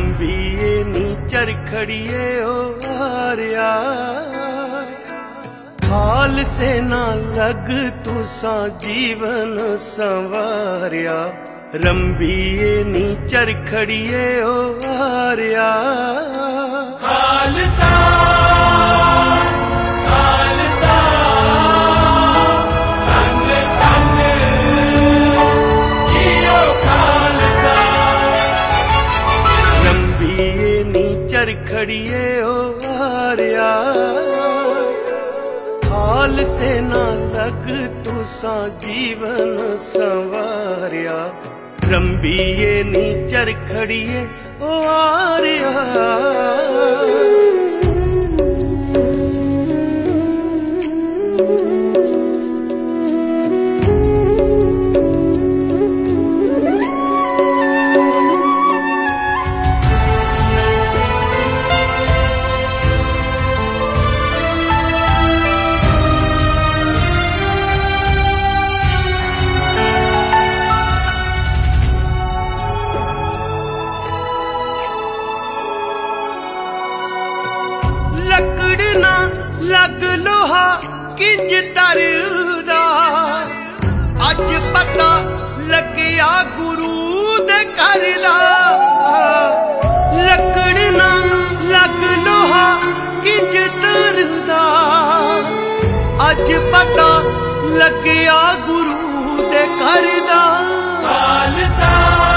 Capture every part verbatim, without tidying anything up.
रंबीए नी चरखड़िए ओ आर्या हाल से ना लग तुसा जीवन संवारिया रंबीए नी चरखड़िए ओ आर्या खालसा खालसा धन धन जियो खालसा रंबीए नी चरखड़िए ओ आर्या हाल से ना लग तुसा जीवन संवारिया रंबीए नी चरखड़िए ओ आर्या लकड़ना लग लोहा किंज तरदा अज पता लगिया गुरु दे घर दा लकड़ना लग लोहा किंज तरदा अज पता लगिया गुरु दे घर दा खालसा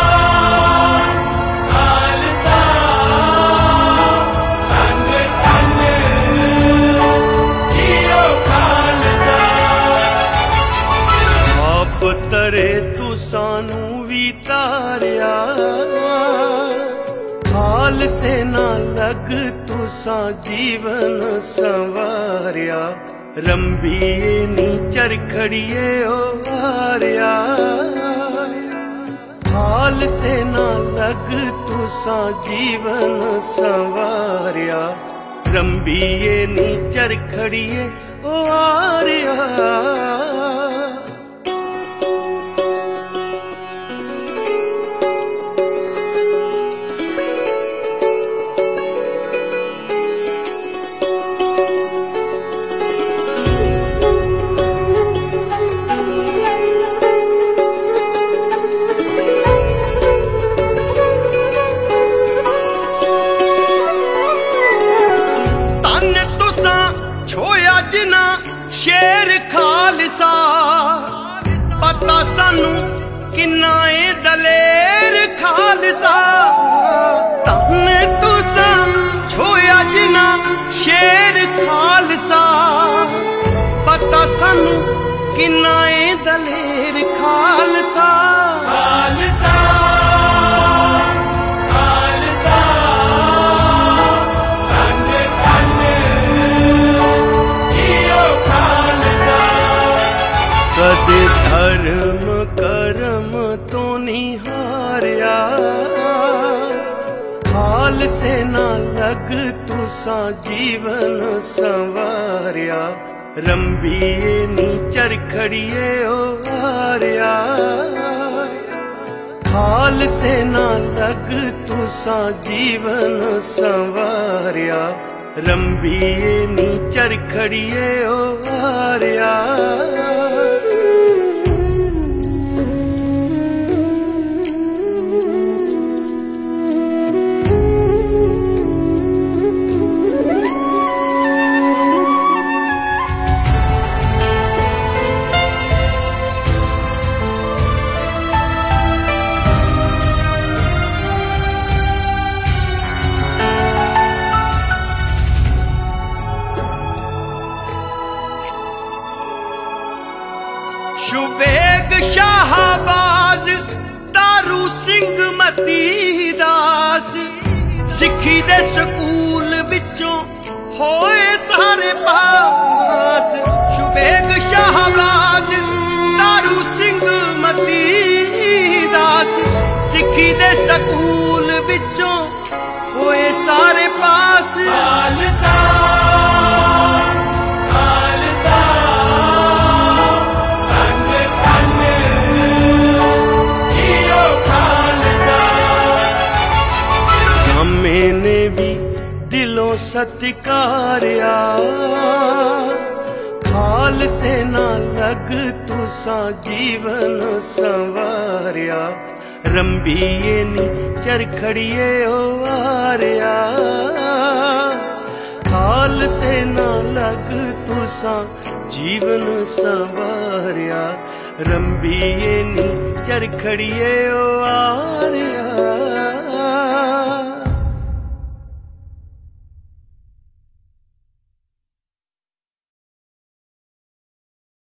तरे तू सानू भी तारिया हाल से ना लग तुसा जीवन संवारिया रंबीए नी चरखड़िए ओ आर्या हाल से ना लग तुसा जीवन संवारिया रंबीए नी चरखड़िए ओ आर्या जना शेर खालसा पता सानू किन्ना ए दलेर खालसा तन तुसा छोया जना शेर खालसा पता सानू किन्ना ए दलेर खालसा खालसा कदे धर्म करम तो निहारिया हाल से ना लग तुसा जीवन संवारिया रंबीए नी चरखड़िए ओ आर्या हाल से ना लग तुसा जीवन संवारिया रंबीए नी चरखड़िए ओ आर्या शुबेग शाहबाज दारू सिंह मती दास सिखी दे स्कूल विचों होए सारे पास शुबेग शाहबाज दारू सिंह मती दास सिखी दे स्कूल विचों होए सारे पास खालसा ने भी दिलों सत्कारिया खालसे ना लग तुसा जीवन संवारिया रंबीए नी चरखड़िए ओ आरिया खालसे ना लग तुसा जीवन संवारिया रंबीए नी चरखड़िए ओ आरिया।